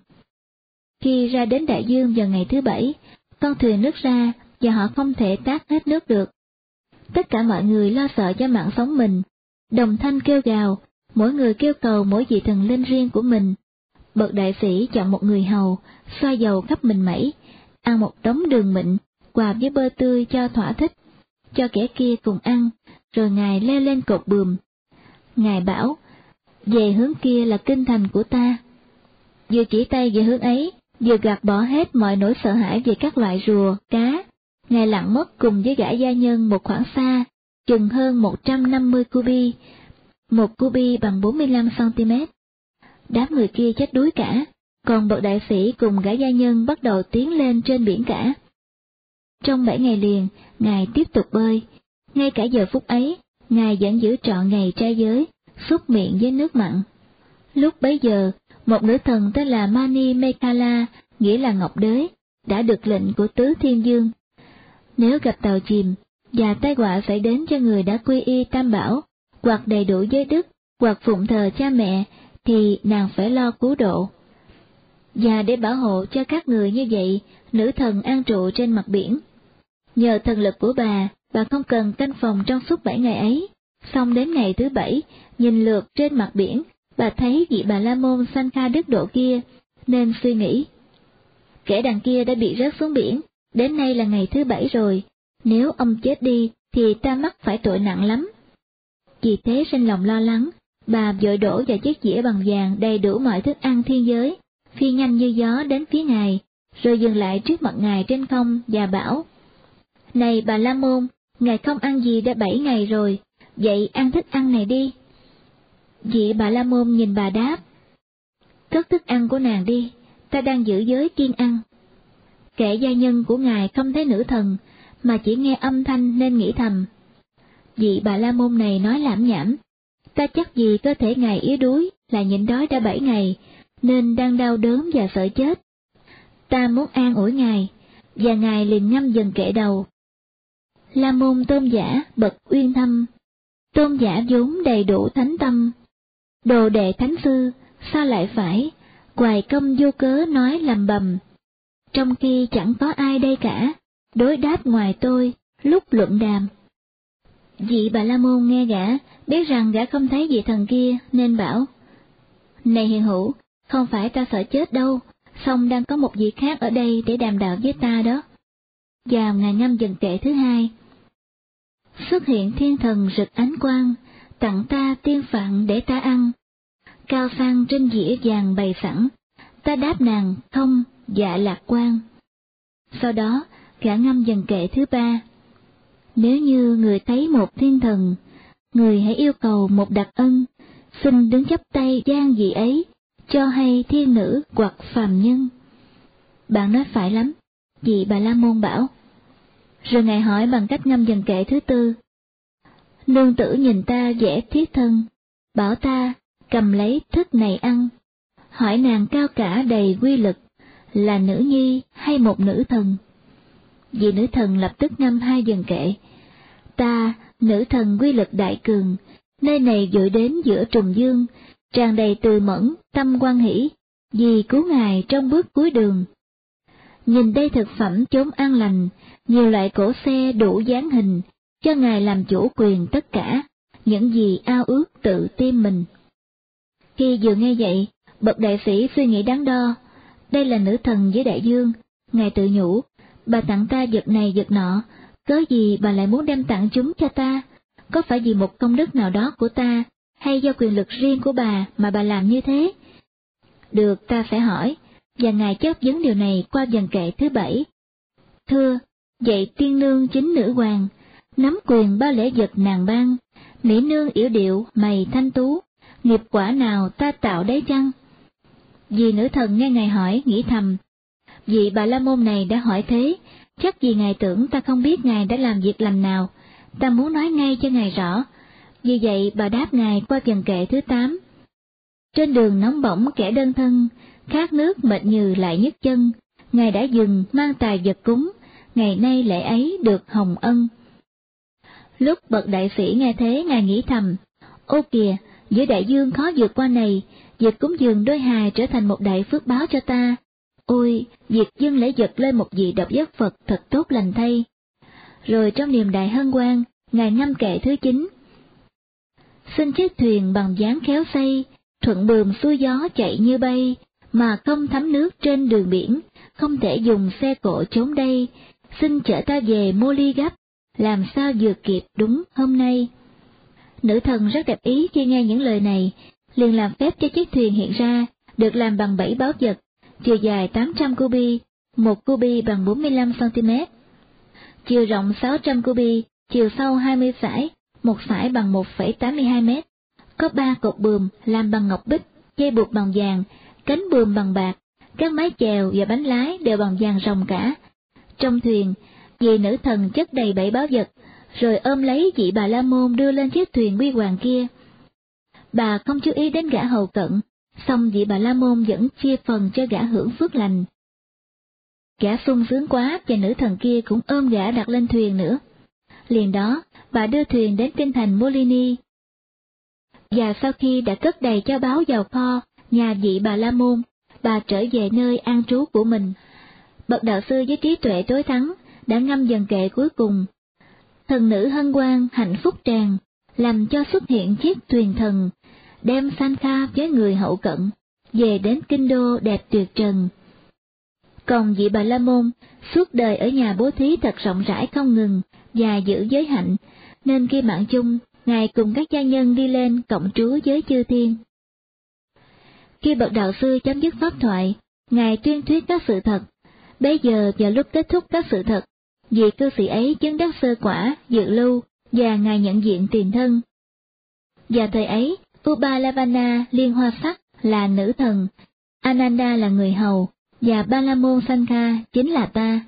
Speaker 1: Khi ra đến đại dương vào ngày thứ bảy, con thuyền nứt ra và họ không thể tát hết nước được. Tất cả mọi người lo sợ cho mạng sống mình, đồng thanh kêu gào, mỗi người kêu cầu mỗi vị thần linh riêng của mình. Bậc đại sĩ chọn một người hầu, xoa dầu khắp mình mẩy, ăn một đống đường mịn, quà với bơ tươi cho thỏa thích, cho kẻ kia cùng ăn, rồi Ngài leo lên cột buồm. Ngài bảo, về hướng kia là kinh thành của ta. Vừa chỉ tay về hướng ấy, vừa gạt bỏ hết mọi nỗi sợ hãi về các loại rùa, cá. Ngài lặn mất cùng với gã gia nhân một khoảng xa, chừng hơn một trăm năm mươi cubi, một cubi bằng bốn mươi lăm xăng-ti-mét. Đám người kia chết đuối cả, còn bậc đại sĩ cùng gã gia nhân bắt đầu tiến lên trên biển cả. Trong bảy ngày liền, Ngài tiếp tục bơi. Ngay cả giờ phút ấy, Ngài vẫn giữ trọn ngày trai giới, súc miệng với nước mặn. Lúc bấy giờ, một nữ thần tên là Mani Mekhala, nghĩa là Ngọc Đế, đã được lệnh của Tứ Thiên Dương. Nếu gặp tàu chìm, và tai họa xảy đến cho người đã quy y Tam Bảo, hoặc đầy đủ giới đức, hoặc phụng thờ cha mẹ, thì nàng phải lo cứu độ. Và để bảo hộ cho các người như vậy, nữ thần an trụ trên mặt biển. Nhờ thần lực của bà, bà không cần canh phòng trong suốt bảy ngày ấy. Xong đến ngày thứ bảy, nhìn lượt trên mặt biển, bà thấy vị Bà La Môn Sankha đức độ kia, nên suy nghĩ. Kẻ đằng kia đã bị rớt xuống biển, đến nay là ngày thứ bảy rồi, nếu ông chết đi thì ta mắc phải tội nặng lắm. Vì thế sinh lòng lo lắng, bà vội đổ vào chiếc dĩa bằng vàng đầy đủ mọi thức ăn thiên giới, phi nhanh như gió đến phía Ngài, rồi dừng lại trước mặt Ngài trên không và bảo: Này Bà La Môn, Ngài không ăn gì đã bảy ngày rồi, vậy ăn thức ăn này đi. Vị Bà La Môn nhìn bà đáp: Cất thức ăn của nàng đi, ta đang giữ giới kiêng ăn. Kẻ gia nhân của Ngài không thấy nữ thần, mà chỉ nghe âm thanh nên nghĩ thầm: Vị Bà La Môn này nói lảm nhảm, ta chắc gì cơ thể Ngài yếu đuối là nhịn đói đã bảy ngày, nên đang đau đớn và sợ chết. Ta muốn an ủi Ngài, và Ngài liền ngâm dần kệ đầu. La Môn Tôn giả bậc uyên thâm, tôn giả vốn đầy đủ thánh tâm, đồ đệ thánh sư, sao lại phải hoài công vô cớ nói lầm bầm, trong khi chẳng có ai đây cả, đối đáp ngoài tôi, lúc luận đàm. Vị Bà La Môn nghe gã, biết rằng gã không thấy vị thần kia, nên bảo: Này hiền hữu, không phải ta sợ chết đâu, song đang có một vị khác ở đây để đàm đạo với ta đó. Vào ngày ngâm dần kệ thứ hai, xuất hiện thiên thần rực ánh quang, tặng ta tiên phạn để ta ăn. Cao sang trên dĩa vàng bày sẵn, ta đáp nàng không, dạ lạc quan. Sau đó, gã ngâm dần kệ thứ ba. Nếu như người thấy một thiên thần, người hãy yêu cầu một đặc ân, xin đứng chắp tay gian vị ấy, cho hay thiên nữ hoặc phàm nhân. Bạn nói phải lắm, vị Bà La Môn bảo. Rồi Ngài hỏi bằng cách ngâm dần kệ thứ tư. Nương tử nhìn ta vẽ thiết thân, bảo ta cầm lấy thức này ăn, hỏi nàng cao cả đầy quy lực, là nữ nhi hay một nữ thần? Vị nữ thần lập tức ngâm hai dần kệ. Ta, nữ thần quy lực đại cường, nơi này dội đến giữa trùng dương, tràn đầy từ mẫn, tâm quan hỷ, vì cứu Ngài trong bước cuối đường. Nhìn đây thực phẩm chốn an lành, nhiều loại cổ xe đủ dáng hình, cho Ngài làm chủ quyền tất cả, những gì ao ước tự tim mình. Khi vừa nghe vậy, bậc đại sĩ suy nghĩ đắn đo, đây là nữ thần với đại dương, Ngài tự nhủ, bà tặng ta vật này vật nọ, cớ gì bà lại muốn đem tặng chúng cho ta, có phải vì một công đức nào đó của ta, hay do quyền lực riêng của bà mà bà làm như thế? Được, ta sẽ hỏi, và Ngài chất vấn điều này qua dần kệ thứ bảy. Thưa, vậy tiên nương chính nữ hoàng, nắm quyền bao lễ vật nàng ban, mỹ nương yểu điệu, mày thanh tú, nghiệp quả nào ta tạo đấy chăng? Vì nữ thần nghe Ngài hỏi, nghĩ thầm, vị Bà La Môn này đã hỏi thế, chắc vì Ngài tưởng ta không biết Ngài đã làm việc lành nào, ta muốn nói ngay cho Ngài rõ. Vì vậy bà đáp Ngài qua dần kệ thứ tám. Trên đường nóng bỏng kẻ đơn thân, khát nước mệt nhừ lại nhức chân, Ngài đã dừng mang tài vật cúng, ngày nay lễ ấy được hồng ân. Lúc bậc đại sĩ nghe thế, Ngài nghĩ thầm, ô kìa, giữa đại dương khó vượt qua này, việc cúng dường đôi hài trở thành một đại phước báo cho ta. Ôi, việc dâng lễ vật lên một vị độc giác Phật thật tốt lành thay. Rồi trong niềm đại hân hoan, Ngài ngâm kệ thứ chín. Xin chiếc thuyền bằng dáng khéo xây, thuận buồm xuôi gió chạy như bay, mà không thấm nước trên đường biển, không thể dùng xe cộ trốn đây, xin chở ta về Moli gấp, làm sao vừa kịp đúng hôm nay. Nữ thần rất đẹp ý khi nghe những lời này, liền làm phép cho chiếc thuyền hiện ra, được làm bằng bảy báu vật, chiều dài tám trăm cubi, một cubi bằng bốn mươi lăm xăng-ti-mét, chiều rộng sáu trăm cubi, chiều sâu hai mươi sải, một sải bằng một phẩy tám mươi hai mét, có ba cột buồm làm bằng ngọc bích, dây buộc bằng vàng, cánh buồm bằng bạc, các mái chèo và bánh lái đều bằng vàng ròng cả. Trong thuyền, vị nữ thần chất đầy bảy báu vật, rồi ôm lấy vị Bà La Môn đưa lên chiếc thuyền huy hoàng kia. Bà không chú ý đến gã hầu cận, song vị Bà La Môn vẫn chia phần cho gã hưởng phước lành. Gã sung sướng quá và nữ thần kia cũng ôm gã đặt lên thuyền nữa. Liền đó, bà đưa thuyền đến kinh thành Molini. Và sau khi đã cất đầy châu báu vào kho nhà vị Bà La Môn, bà trở về nơi an trú của mình. Bậc đạo sư với trí tuệ tối thắng đã ngâm dần kệ cuối cùng. Thần nữ hân hoan hạnh phúc tràn, làm cho xuất hiện chiếc thuyền thần, đem Sankha với người hậu cận, về đến kinh đô đẹp tuyệt trần. Còn vị Bà La Môn, suốt đời ở nhà bố thí thật rộng rãi không ngừng, và giữ giới hạnh, nên khi mạng chung, Ngài cùng các gia nhân đi lên cộng trú với chư thiên. Khi bậc đạo sư chấm dứt pháp thoại, Ngài tuyên thuyết các sự thật. Bấy giờ vào lúc kết thúc các sự thật, vị cư sĩ ấy chứng đắc sơ quả, dự lưu, và Ngài nhận diện tiền thân. Và thời ấy, Upalavana Liên Hoa Sắc là nữ thần, Ananda là người hầu, và Ba La Môn Sankha chính là ta.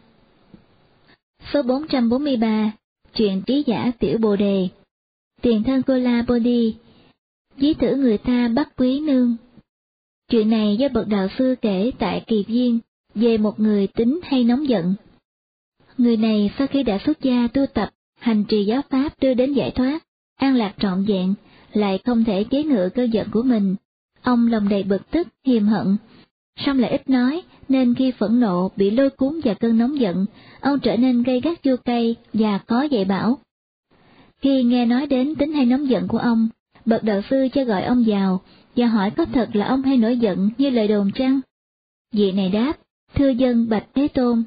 Speaker 1: Số bốn trăm bốn mươi ba, chuyện trí giả Tiểu Bồ Đề. Tiền thân Kola Bodhi, ví thử người ta bắt quý nương. Chuyện này do bậc đạo sư kể tại Kỳ Viên về một người tính hay nóng giận. Người này sau khi đã xuất gia tu tập, hành trì giáo pháp đưa đến giải thoát, an lạc trọn vẹn, lại không thể chế ngự cơn giận của mình. Ông lòng đầy bực tức, hiềm hận, song lại ít nói, nên khi phẫn nộ bị lôi cuốn vào cơn nóng giận, ông trở nên gay gắt chua cay và khó dạy bảo. Khi nghe nói đến tính hay nóng giận của ông, bậc đạo sư cho gọi ông vào và hỏi có thật là ông hay nổi giận như lời đồn chăng? Vị này đáp, thưa dân bạch Thế Tôn.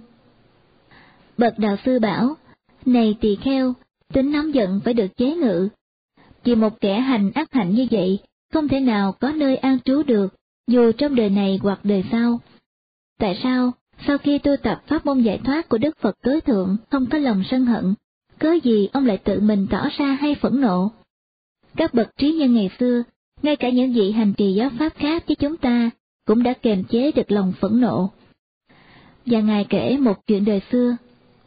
Speaker 1: Bậc đạo sư bảo, này tỳ kheo, tính nóng giận phải được chế ngự. Vì một kẻ hành ác hạnh như vậy, không thể nào có nơi an trú được, dù trong đời này hoặc đời sau. Tại sao, sau khi tu tập pháp môn giải thoát của Đức Phật tối thượng không có lòng sân hận, cớ gì ông lại tự mình tỏ ra hay phẫn nộ? Các bậc trí nhân ngày xưa, ngay cả những vị hành trì giáo pháp khác với chúng ta, cũng đã kềm chế được lòng phẫn nộ. Và Ngài kể một chuyện đời xưa.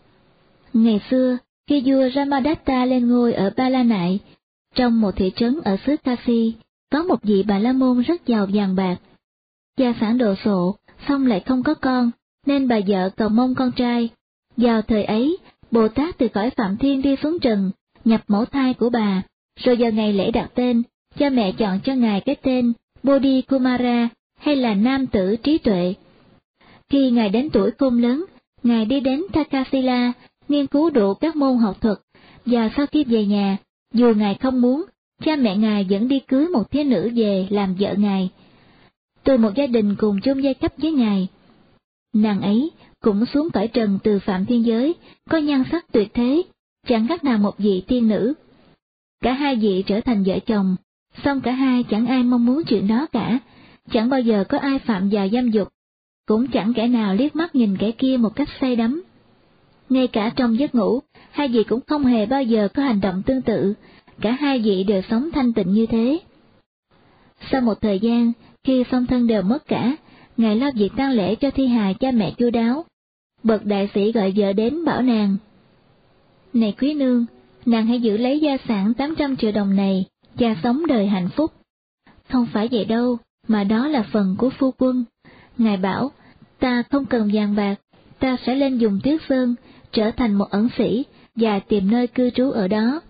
Speaker 1: Ngày xưa, khi vua Ramadatta lên ngôi ở Ba La Nại, trong một thị trấn ở xứ Kasi, có một vị Bà La Môn rất giàu vàng bạc. Gia sản đồ sộ, xong lại không có con, nên bà vợ cầu mong con trai. Vào thời ấy, Bồ Tát từ cõi Phạm Thiên đi xuống trần, nhập mẫu thai của bà, rồi vào ngày lễ đặt tên, cha mẹ chọn cho Ngài cái tên Bodhi Kumara, hay là Nam Tử Trí Tuệ. Khi Ngài đến tuổi khôn lớn, Ngài đi đến Takasila, nghiên cứu đủ các môn học thuật, và sau khi về nhà, dù Ngài không muốn, cha mẹ Ngài vẫn đi cưới một thiếu nữ về làm vợ Ngài, từ một gia đình cùng chung giai cấp với Ngài. Nàng ấy cũng xuống cõi trần từ Phạm Thiên Giới, có nhan sắc tuyệt thế, chẳng khác nào một vị tiên nữ. Cả hai vị trở thành vợ chồng, song cả hai chẳng ai mong muốn chuyện đó cả, chẳng bao giờ có ai phạm vào dâm dục, cũng chẳng kẻ nào liếc mắt nhìn kẻ kia một cách say đắm. Ngay cả trong giấc ngủ, hai vị cũng không hề bao giờ có hành động tương tự, cả hai vị đều sống thanh tịnh như thế. Sau một thời gian, khi song thân đều mất cả, Ngài lo việc tang lễ cho thi hài cha mẹ chu đáo. Bậc đại sĩ gọi vợ đến bảo nàng, này quý nương, nàng hãy giữ lấy gia sản tám trăm triệu đồng này, và sống đời hạnh phúc. Không phải vậy đâu, mà đó là phần của phu quân. Ngài bảo, ta không cần vàng bạc, ta sẽ lên vùng Tuyết Sơn, trở thành một ẩn sĩ, và tìm nơi cư trú ở đó.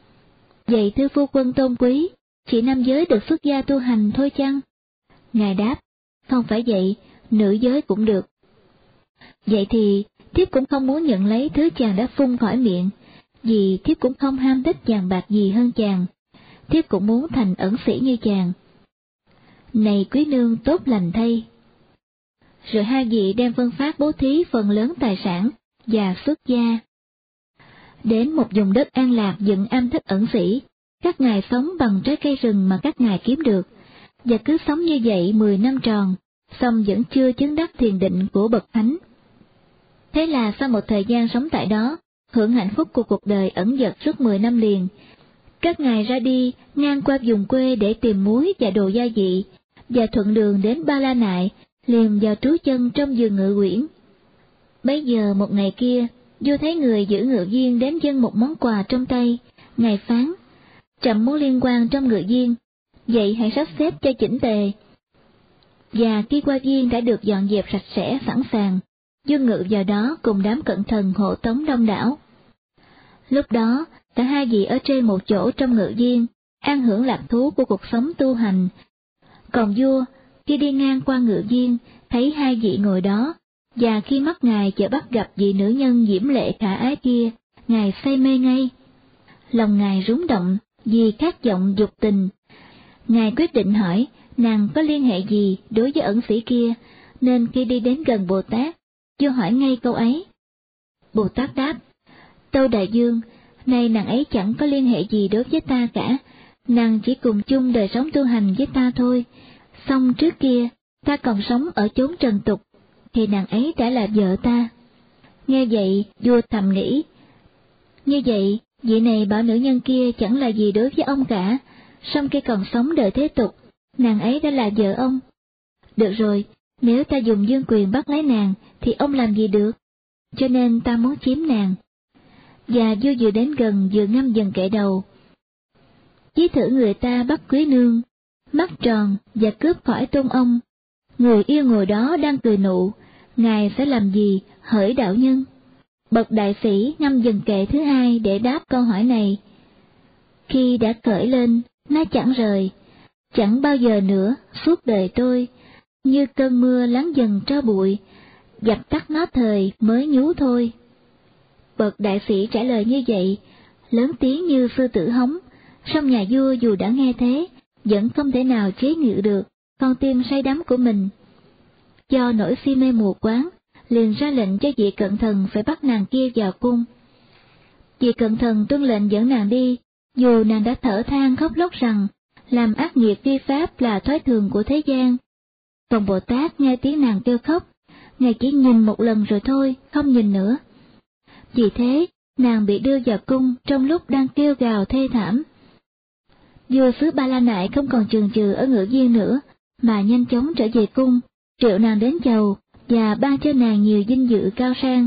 Speaker 1: Vậy thưa phu quân tôn quý, chỉ nam giới được xuất gia tu hành thôi chăng? Ngài đáp, không phải vậy, nữ giới cũng được. Vậy thì, thiếp cũng không muốn nhận lấy thứ chàng đã phun khỏi miệng, vì thiếp cũng không ham thích vàng bạc gì hơn chàng, thiếp cũng muốn thành ẩn sĩ như chàng. Này quý nương tốt lành thay. Rồi hai vị đem phân phát bố thí phần lớn tài sản, và xuất gia. Đến một vùng đất an lạc dựng am thất ẩn sĩ, các ngài sống bằng trái cây rừng mà các ngài kiếm được, và cứ sống như vậy mười năm tròn, song vẫn chưa chứng đắc thiền định của bậc thánh. Thế là sau một thời gian sống tại đó, hưởng hạnh phúc của cuộc đời ẩn dật suốt mười năm liền, các ngài ra đi ngang qua vùng quê để tìm muối và đồ gia vị, và thuận đường đến Ba La Nại, liền vào trú chân trong vườn ngự uyển. Bấy giờ một ngày kia, vua thấy người giữ ngự viên đến dâng một món quà trong tay. Ngài phán, trẫm muốn liên quan trong ngự viên, vậy hãy sắp xếp cho chỉnh tề. Và khi qua viên đã được dọn dẹp sạch sẽ sẵn sàng, vua ngự vào đó cùng đám cận thần hộ tống đông đảo. Lúc đó, cả hai vị ở trên một chỗ trong ngự viên, an hưởng lạc thú của cuộc sống tu hành. Còn vua, khi đi ngang qua ngự viên, thấy hai vị ngồi đó, và khi mắt ngài chợt bắt gặp vị nữ nhân diễm lệ khả ái kia, ngài say mê ngay. Lòng ngài rúng động vì khát vọng dục tình. Ngài quyết định hỏi, nàng có liên hệ gì đối với ẩn sĩ kia, nên khi đi đến gần Bồ Tát, vua hỏi ngay câu ấy. Bồ Tát đáp, Tâu Đại Dương, nay nàng ấy chẳng có liên hệ gì đối với ta cả, nàng chỉ cùng chung đời sống tu hành với ta thôi. Song trước kia, ta còn sống ở chốn trần tục, thì nàng ấy đã là vợ ta. Nghe vậy, vua thầm nghĩ, như vậy, vị này bảo nữ nhân kia chẳng là gì đối với ông cả, song khi còn sống đời thế tục, nàng ấy đã là vợ ông. Được rồi, nếu ta dùng dương quyền bắt lấy nàng, thì ông làm gì được? Cho nên ta muốn chiếm nàng. Và vua vừa đến gần vừa ngâm dần kệ đầu. Chí thử người ta bắt quý nương, mắt tròn và cướp khỏi tôn ông. Người yêu ngồi đó đang cười nụ, ngài sẽ làm gì hỡi đạo nhân? Bậc đại sĩ ngâm dần kệ thứ hai để đáp câu hỏi này. Khi đã cởi lên, nó chẳng rời, chẳng bao giờ nữa suốt đời tôi, như cơn mưa lắng dần tro bụi, dập tắt nó thời mới nhú thôi. Bậc đại sĩ trả lời như vậy, lớn tiếng như sư tử hống, song nhà vua dù đã nghe thế, vẫn không thể nào chế ngự được con tim say đắm của mình. Do nỗi si mê mù quáng, liền ra lệnh cho vị cận thần phải bắt nàng kia vào cung. Vị cận thần tuân lệnh dẫn nàng đi, dù nàng đã thở than khóc lóc rằng làm ác nghiệt vi pháp là thói thường của thế gian. Còn Bồ Tát nghe tiếng nàng kêu khóc, ngài chỉ nhìn một lần rồi thôi, không nhìn nữa. Vì thế, nàng bị đưa vào cung trong lúc đang kêu gào thê thảm. Vua xứ Ba La Nại không còn chần chừ ở Ngự Viên nữa, mà nhanh chóng trở về cung, triệu nàng đến chầu và ban cho nàng nhiều vinh dự cao sang.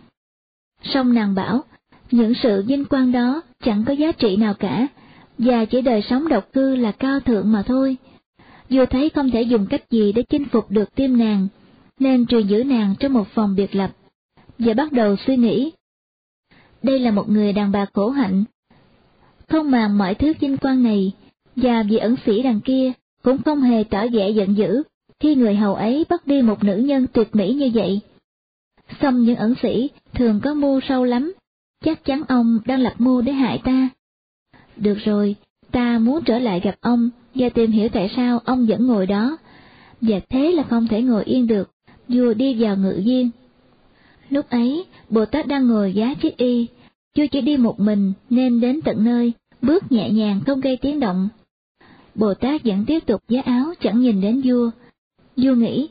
Speaker 1: Song nàng bảo, những sự vinh quang đó chẳng có giá trị nào cả, và chỉ đời sống độc cư là cao thượng mà thôi. Vua thấy không thể dùng cách gì để chinh phục được tim nàng, nên truyền giữ nàng trong một phòng biệt lập, và bắt đầu suy nghĩ. Đây là một người đàn bà khổ hạnh, không màng mọi thứ vinh quang này, và vị ẩn sĩ đằng kia cũng không hề tỏ vẻ giận dữ khi người hầu ấy bắt đi một nữ nhân tuyệt mỹ như vậy. Song những ẩn sĩ thường có mưu sâu lắm, chắc chắn ông đang lập mưu để hại ta. Được rồi, ta muốn trở lại gặp ông và tìm hiểu tại sao ông vẫn ngồi đó, và thế là không thể ngồi yên được. Vua đi vào Ngự Viên. Lúc ấy, Bồ Tát đang ngồi giá chiếc y, vua chỉ đi một mình nên đến tận nơi, bước nhẹ nhàng không gây tiếng động. Bồ Tát vẫn tiếp tục giá áo chẳng nhìn đến vua. Vua nghĩ,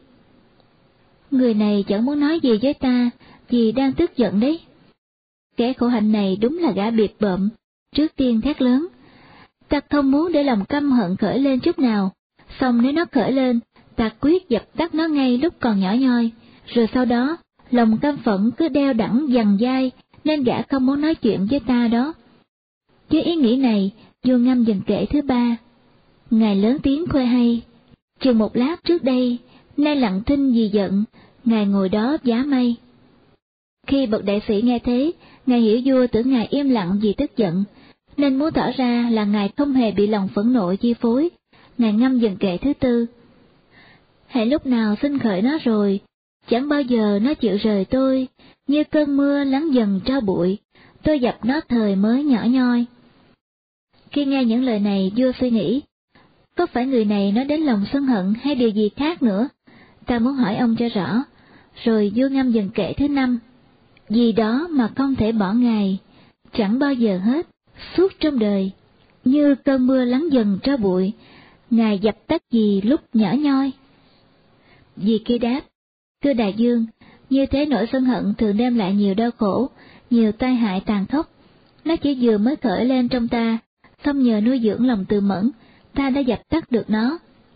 Speaker 1: người này chẳng muốn nói gì với ta, vì đang tức giận đấy. Kẻ khổ hạnh này đúng là gã biệt bợm. Trước tiên thét lớn, ta không muốn để lòng căm hận khởi lên chút nào, song nếu nó khởi lên, ta quyết dập tắt nó ngay lúc còn nhỏ nhoi, rồi sau đó, lòng căm phẫn cứ đeo đẳng dằn dai, nên gã không muốn nói chuyện với ta đó. Với ý nghĩ này, vua ngâm dần kệ thứ ba. Ngài lớn tiếng khoe hay, chừng một lát trước đây, nay lặng thinh vì giận, ngài ngồi đó giá mây. Khi bậc đại sĩ nghe thế, ngài hiểu vua tưởng ngài im lặng vì tức giận, nên muốn tỏ ra là ngài không hề bị lòng phẫn nộ chi phối. Ngài ngâm dần kệ thứ tư. Hãy lúc nào sinh khởi nó rồi, chẳng bao giờ nó chịu rời tôi, như cơn mưa lắng dần tro bụi, tôi dập nó thời mới nhỏ nhoi. Khi nghe những lời này, vua suy nghĩ, có phải người này nói đến lòng sân hận hay điều gì khác nữa? Ta muốn hỏi ông cho rõ. Rồi vua ngâm dần kệ thứ năm. Vì đó mà không thể bỏ ngài, chẳng bao giờ hết, suốt trong đời, như cơn mưa lắng dần tro bụi, ngài dập tắt gì lúc nhỏ nhoi? Vì kia đáp, thưa đại dương, như thế nỗi sân hận thường đem lại nhiều đau khổ, nhiều tai hại tàn khốc. Nó chỉ vừa mới khởi lên trong ta, xong nhờ nuôi dưỡng lòng từ mẫn, ta đã dập tắt được nó.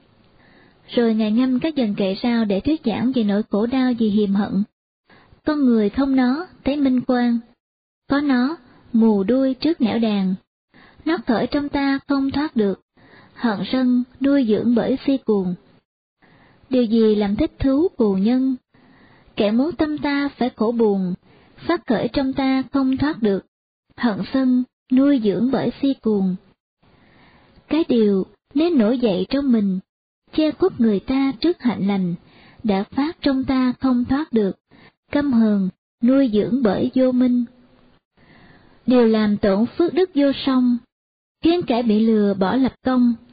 Speaker 1: Rồi ngài ngâm các dần kệ sau để thuyết giảng về nỗi khổ đau vì hiềm hận. Con người không nó thấy minh quang, có nó mù đuôi trước nẻo đàn. Nó khởi trong ta không thoát được, hận sân nuôi dưỡng bởi si cuồng. Điều gì làm thích thú cù nhân? Kẻ muốn tâm ta phải khổ buồn, phát khởi trong ta không thoát được, hận sân nuôi dưỡng bởi si cuồng. Cái điều nên nổi dậy trong mình, che khuất người ta trước hạnh lành, đã phát trong ta không thoát được, căm hờn nuôi dưỡng bởi vô minh. Điều làm tổn phước đức vô song, khiến kẻ bị lừa bỏ lập công,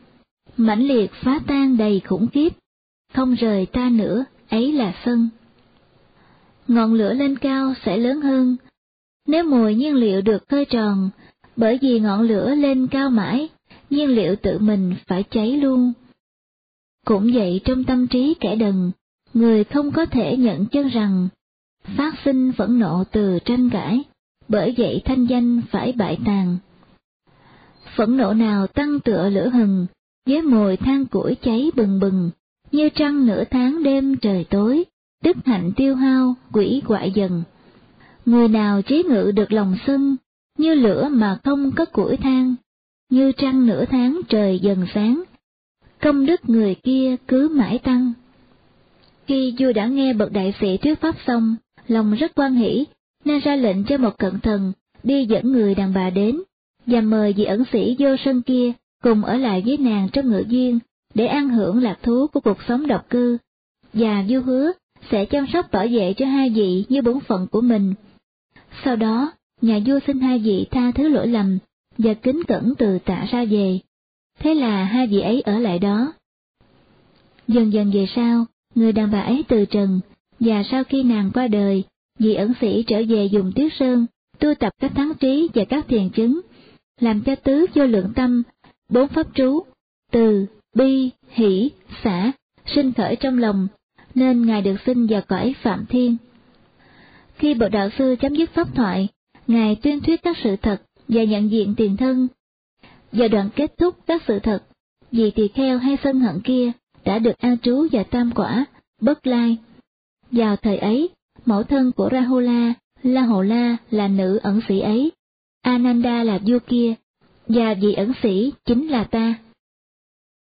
Speaker 1: mãnh liệt phá tan đầy khủng khiếp, không rời ta nữa, ấy là sân. Ngọn lửa lên cao sẽ lớn hơn, nếu mồi nhiên liệu được khơi tròn, bởi vì ngọn lửa lên cao mãi, nhiên liệu tự mình phải cháy luôn. Cũng vậy trong tâm trí kẻ đần, người không có thể nhận chân rằng, phát sinh phẫn nộ từ tranh cãi, bởi vậy thanh danh phải bại tàn. Phẫn nộ nào tăng tựa lửa hừng, với mồi than củi cháy bừng bừng, như trăng nửa tháng đêm trời tối, đức hạnh tiêu hao, quỷ quại dần. Người nào chế ngự được lòng sân, như lửa mà không có củi than, như trăng nửa tháng trời dần sáng, công đức người kia cứ mãi tăng. Khi vua đã nghe bậc đại sĩ thuyết pháp xong, lòng rất hoan hỷ, nên ra lệnh cho một cận thần đi dẫn người đàn bà đến, và mời vị ẩn sĩ vô sân kia cùng ở lại với nàng trong ngự duyên để ăn hưởng lạc thú của cuộc sống độc cư, và vua hứa sẽ chăm sóc bảo vệ cho hai vị như bổn phận của mình. Sau đó, nhà vua xin hai vị tha thứ lỗi lầm và kính cẩn từ tạ ra về. Thế là hai vị ấy ở lại đó. Dần dần về sau, người đàn bà ấy từ trần, và sau khi nàng qua đời, vị ẩn sĩ trở về vùng Tuyết Sơn, tu tập các thắng trí và các thiền chứng, làm cho tứ vô lượng tâm, bốn pháp trú, từ, bi, hỷ, xả, sinh khởi trong lòng, nên Ngài được sinh vào cõi Phạm Thiên. Khi bậc đạo sư chấm dứt pháp thoại, Ngài tuyên thuyết các sự thật và nhận diện tiền thân. Và đoạn kết thúc các sự thật, vì tỳ kheo hay sân hận kia đã được an trú vào tam quả, bất lai. Vào thời ấy, mẫu thân của Rahula, La Hồ La là nữ ẩn sĩ ấy, Ananda là vua kia, và vị ẩn sĩ chính là ta.